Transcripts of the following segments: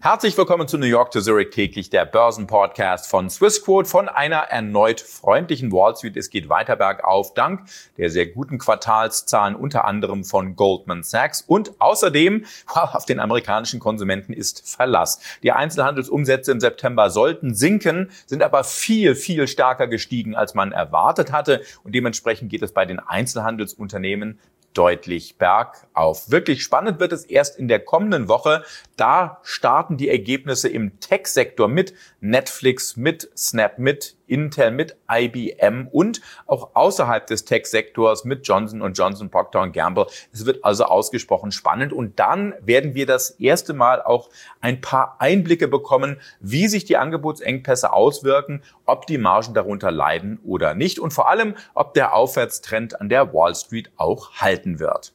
Herzlich willkommen zu New York to Zurich täglich, der Börsenpodcast von Swissquote, von einer erneut freundlichen Wall Street. Es geht weiter bergauf, dank der sehr guten Quartalszahlen, unter anderem von Goldman Sachs. Und außerdem, auf den amerikanischen Konsumenten ist Verlass. Die Einzelhandelsumsätze im September sollten sinken, sind aber viel, viel stärker gestiegen, als man erwartet hatte. Und dementsprechend geht es bei den Einzelhandelsunternehmen deutlich bergauf. Wirklich spannend wird es erst in der kommenden Woche. Da starten die Ergebnisse im Tech-Sektor mit Netflix, mit Snap, mit Intel, mit IBM und auch außerhalb des Tech-Sektors mit Johnson & Johnson, Procter & Gamble. Es wird also ausgesprochen spannend und dann werden wir das erste Mal auch ein paar Einblicke bekommen, wie sich die Angebotsengpässe auswirken, ob die Margen darunter leiden oder nicht und vor allem, ob der Aufwärtstrend an der Wall Street auch halten wird.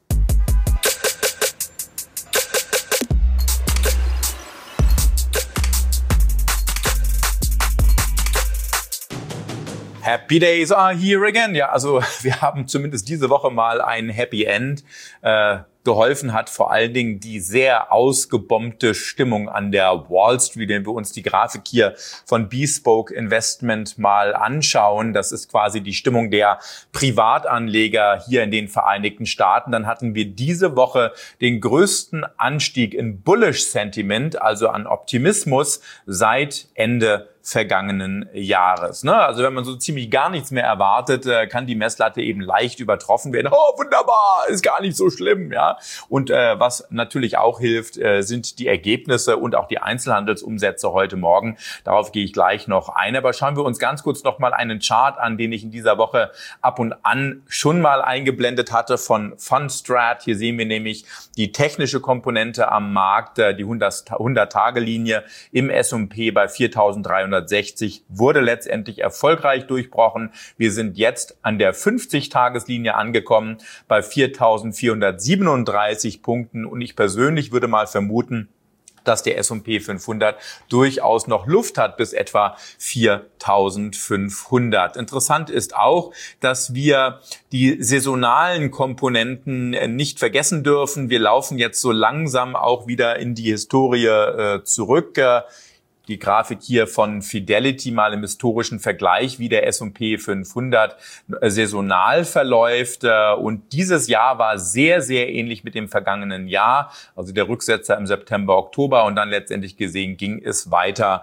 Happy Days are here again. Ja, also wir haben zumindest diese Woche mal ein Happy End. Geholfen hat vor allen Dingen die sehr ausgebombte Stimmung an der Wall Street, wenn wir uns die Grafik hier von Bespoke Investment mal anschauen. Das ist quasi die Stimmung der Privatanleger hier in den Vereinigten Staaten. Dann hatten wir diese Woche den größten Anstieg in Bullish Sentiment, also an Optimismus, seit Ende vergangenen Jahres. Also wenn man so ziemlich gar nichts mehr erwartet, kann die Messlatte eben leicht übertroffen werden. Oh, wunderbar, ist gar nicht so schlimm, ja. Und was natürlich auch hilft, sind die Ergebnisse und auch die Einzelhandelsumsätze heute Morgen. Darauf gehe ich gleich noch ein. Aber schauen wir uns ganz kurz noch mal einen Chart an, den ich in dieser Woche ab und an schon mal eingeblendet hatte von Fundstrat. Hier sehen wir nämlich die technische Komponente am Markt, die 100-Tage-Linie im S&P bei 4.360 wurde letztendlich erfolgreich durchbrochen. Wir sind jetzt an der 50-Tageslinie angekommen bei 4.437 Punkten und ich persönlich würde mal vermuten, dass der S&P 500 durchaus noch Luft hat bis etwa 4.500. Interessant ist auch, dass wir die saisonalen Komponenten nicht vergessen dürfen. Wir laufen jetzt so langsam auch wieder in die Historie zurück. Die Grafik hier von Fidelity mal im historischen Vergleich, wie der S&P 500 saisonal verläuft. Und dieses Jahr war sehr, sehr ähnlich mit dem vergangenen Jahr. Also der Rücksetzer im September, Oktober und dann letztendlich gesehen ging es weiter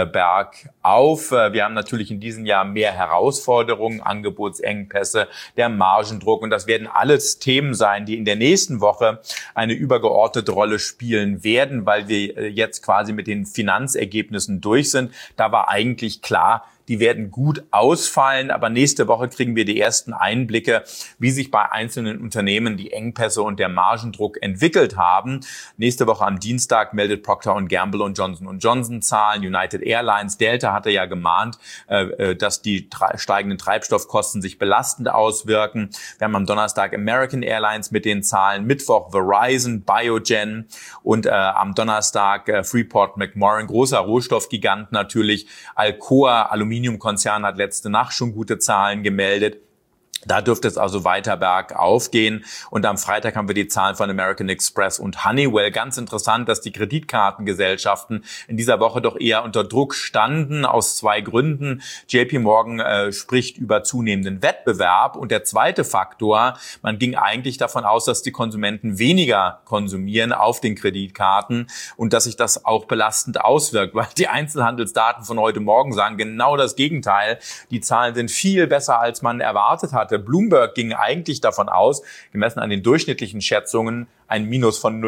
bergauf. Wir haben natürlich in diesem Jahr mehr Herausforderungen, Angebotsengpässe, der Margendruck. Und das werden alles Themen sein, die in der nächsten Woche eine übergeordnete Rolle spielen werden, weil wir jetzt quasi mit den Finanzergebnissen durch sind. Da war eigentlich klar, die werden gut ausfallen, aber nächste Woche kriegen wir die ersten Einblicke, wie sich bei einzelnen Unternehmen die Engpässe und der Margendruck entwickelt haben. Nächste Woche am Dienstag meldet Procter & Gamble und Johnson & Johnson Zahlen. United Airlines, Delta hatte ja gemahnt, dass die steigenden Treibstoffkosten sich belastend auswirken. Wir haben am Donnerstag American Airlines mit den Zahlen, Mittwoch Verizon, Biogen und am Donnerstag Freeport-McMoRan, großer Rohstoffgigant natürlich, Alcoa, Aluminiumkonzern hat letzte Nacht schon gute Zahlen gemeldet. Da dürfte es also weiter bergauf gehen. Und am Freitag haben wir die Zahlen von American Express und Honeywell. Ganz interessant, dass die Kreditkartengesellschaften in dieser Woche doch eher unter Druck standen, aus zwei Gründen. JP Morgan spricht über zunehmenden Wettbewerb. Und der zweite Faktor, man ging eigentlich davon aus, dass die Konsumenten weniger konsumieren auf den Kreditkarten und dass sich das auch belastend auswirkt. Weil die Einzelhandelsdaten von heute Morgen sagen genau das Gegenteil. Die Zahlen sind viel besser, als man erwartet hatte. Bloomberg ging eigentlich davon aus, gemessen an den durchschnittlichen Schätzungen, ein Minus von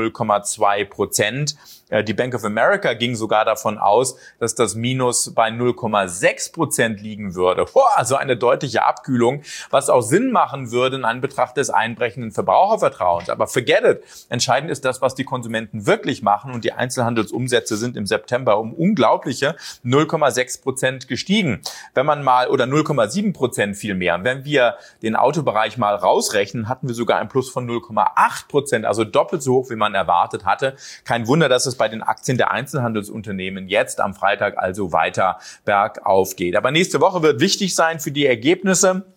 0,2%. Die Bank of America ging sogar davon aus, dass das Minus bei 0,6% liegen würde. Also eine deutliche Abkühlung, was auch Sinn machen würde in Anbetracht des einbrechenden Verbrauchervertrauens. Aber forget it. Entscheidend ist das, was die Konsumenten wirklich machen. Und die Einzelhandelsumsätze sind im September um unglaubliche 0,6% gestiegen. Wenn man mal, oder 0,7% viel mehr. Wenn wir den Autobereich mal rausrechnen, hatten wir sogar ein Plus von 0,8%, also doppelt so hoch, wie man erwartet hatte. Kein Wunder, dass es bei den Aktien der Einzelhandelsunternehmen jetzt am Freitag also weiter bergauf geht. Aber nächste Woche wird wichtig sein für die Ergebnisse.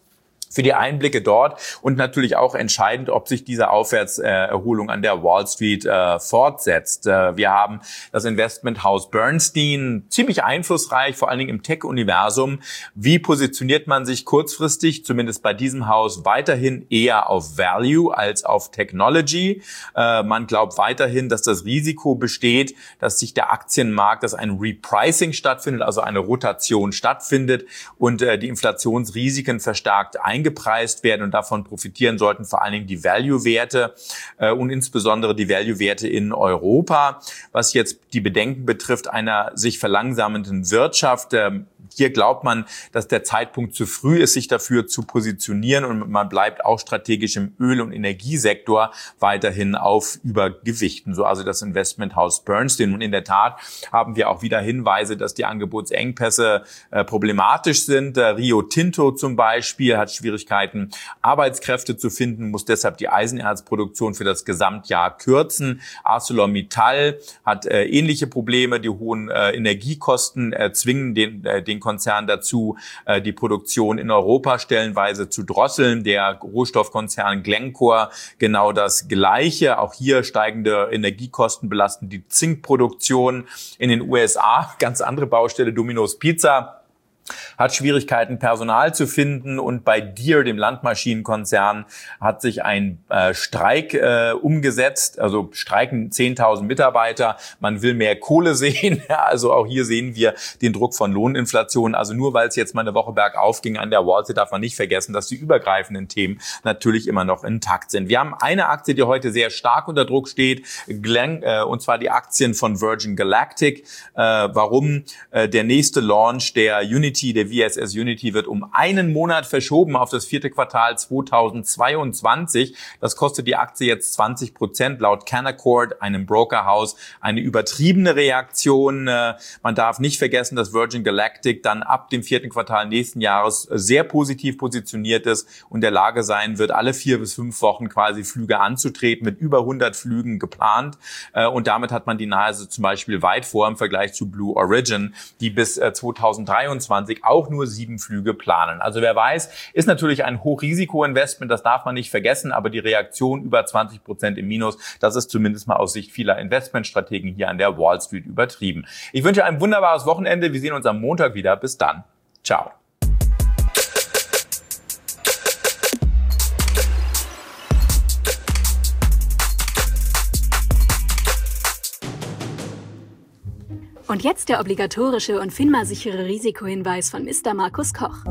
für die Einblicke dort und natürlich auch entscheidend, ob sich diese Aufwärtserholung an der Wall Street fortsetzt. Wir haben das Investmenthaus Bernstein, ziemlich einflussreich, vor allen Dingen im Tech-Universum. Wie positioniert man sich kurzfristig, zumindest bei diesem Haus, weiterhin eher auf Value als auf Technology? Man glaubt weiterhin, dass das Risiko besteht, dass sich der Aktienmarkt, dass ein Repricing stattfindet, also eine Rotation stattfindet und die Inflationsrisiken verstärkt eingepreist werden und davon profitieren sollten vor allen Dingen die Value-Werte und insbesondere die Value-Werte in Europa. Was jetzt die Bedenken betrifft einer sich verlangsamenden Wirtschaft, hier glaubt man, dass der Zeitpunkt zu früh ist, sich dafür zu positionieren und man bleibt auch strategisch im Öl- und Energiesektor weiterhin auf Übergewichten. So also das Investmenthaus Bernstein. Und in der Tat haben wir auch wieder Hinweise, dass die Angebotsengpässe problematisch sind. Rio Tinto zum Beispiel hat Schwierigkeiten, Arbeitskräfte zu finden, muss deshalb die Eisenerzproduktion für das Gesamtjahr kürzen. ArcelorMittal hat ähnliche Probleme. Die hohen Energiekosten zwingen den Konzern dazu, die Produktion in Europa stellenweise zu drosseln. Der Rohstoffkonzern Glencore genau das Gleiche. Auch hier steigende Energiekosten belasten die Zinkproduktion. In den USA, ganz andere Baustelle, Domino's Pizza hat Schwierigkeiten, Personal zu finden und bei Deere, dem Landmaschinenkonzern, hat sich ein Streik umgesetzt. Also streiken 10.000 Mitarbeiter. Man will mehr Kohle sehen. Also auch hier sehen wir den Druck von Lohninflation. Also nur weil es jetzt mal eine Woche bergauf ging an der Wall Street, darf man nicht vergessen, dass die übergreifenden Themen natürlich immer noch intakt sind. Wir haben eine Aktie, die heute sehr stark unter Druck steht, und zwar die Aktien von Virgin Galactic. Warum? Der nächste Launch der der VSS Unity wird um einen Monat verschoben auf das 4. Quartal 2022. Das kostet die Aktie jetzt 20%, laut Canaccord, einem Brokerhaus, eine übertriebene Reaktion. Man darf nicht vergessen, dass Virgin Galactic dann ab dem 4. Quartal nächsten Jahres sehr positiv positioniert ist und in der Lage sein wird, alle 4 bis 5 Wochen quasi Flüge anzutreten, mit über 100 Flügen geplant. Und damit hat man die Nase zum Beispiel weit vor im Vergleich zu Blue Origin, die bis 2023 auch nur 7 Flüge planen. Also wer weiß, ist natürlich ein Hochrisiko-Investment, das darf man nicht vergessen, aber die Reaktion über 20% im Minus, das ist zumindest mal aus Sicht vieler Investmentstrategen hier an der Wall Street übertrieben. Ich wünsche ein wunderbares Wochenende. Wir sehen uns am Montag wieder. Bis dann. Ciao. Und jetzt der obligatorische und FINMA-sichere Risikohinweis von Mr. Markus Koch.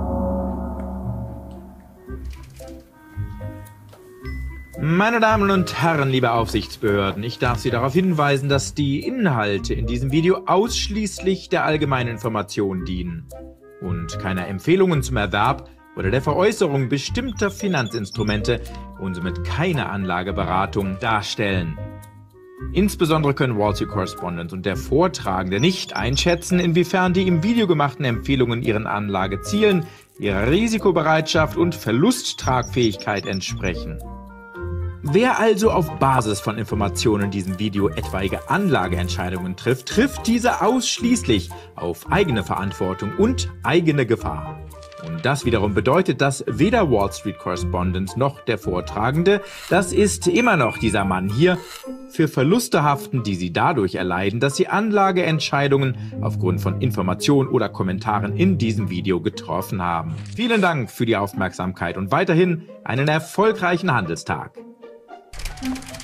Meine Damen und Herren, liebe Aufsichtsbehörden, ich darf Sie darauf hinweisen, dass die Inhalte in diesem Video ausschließlich der allgemeinen Information dienen und keiner Empfehlungen zum Erwerb oder der Veräußerung bestimmter Finanzinstrumente und somit keine Anlageberatung darstellen. Insbesondere können Wall Street Correspondent und der Vortragende nicht einschätzen, inwiefern die im Video gemachten Empfehlungen ihren Anlagezielen, ihrer Risikobereitschaft und Verlusttragfähigkeit entsprechen. Wer also auf Basis von Informationen in diesem Video etwaige Anlageentscheidungen trifft, trifft diese ausschließlich auf eigene Verantwortung und eigene Gefahr. Und das wiederum bedeutet, dass weder Wall Street Correspondent noch der Vortragende, das ist immer noch dieser Mann hier, für Verluste haften, die sie dadurch erleiden, dass sie Anlageentscheidungen aufgrund von Informationen oder Kommentaren in diesem Video getroffen haben. Vielen Dank für die Aufmerksamkeit und weiterhin einen erfolgreichen Handelstag.